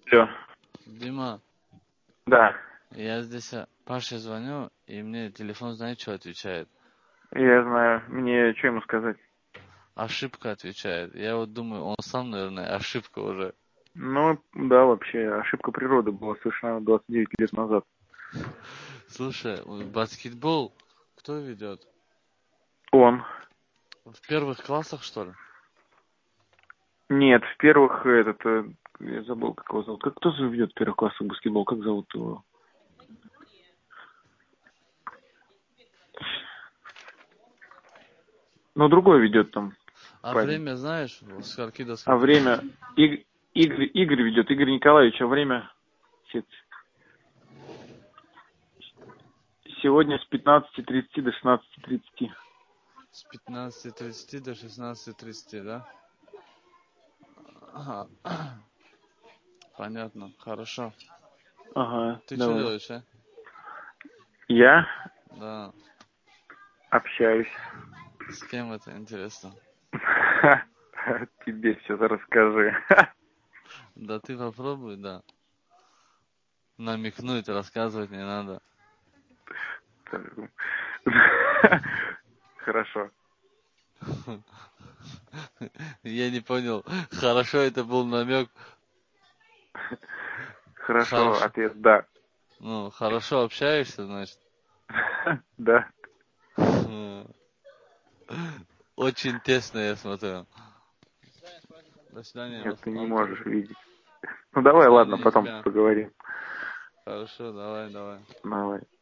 Алло. Дима, Да, я здесь Паше звоню, и мне телефон, знаете, что отвечает? я знаю. Мне что ему сказать? Ошибка отвечает. Я вот думаю, он сам, наверное, ошибка уже. Ну, да, вообще, ошибка природы была совершена 29 лет назад. Слушай, баскетбол кто ведет? Он. В первых классах, что ли? Нет, в первых, я забыл, как его зовут. Кто же ведет в первых классах баскетбол? Как зовут его? Ну, другой ведет там А парень. время знаешь, с скольки до А скольки? время? Игорь ведет, Игорь Николаевич, а время? Сегодня с 15:30 до 16:30. С 15:30 до 16:30, да? Ага. Понятно, хорошо. Ага, Ты что давай. делаешь, а? Я Да. общаюсь. С кем это интересно? Тебе все расскажи. Да ты попробуй, да. Намекнуть, рассказывать не надо. Хорошо. Я не понял. Хорошо, это был намек. Хорошо, Хорошо. ответ да. Ну, хорошо общаешься, значит. Да. Очень тесно, я смотрю. До свидания, Нет, ты не вам можешь тоже. видеть. Ну До давай, ладно, свидания, потом тебя. поговорим. Хорошо, давай, давай. Давай.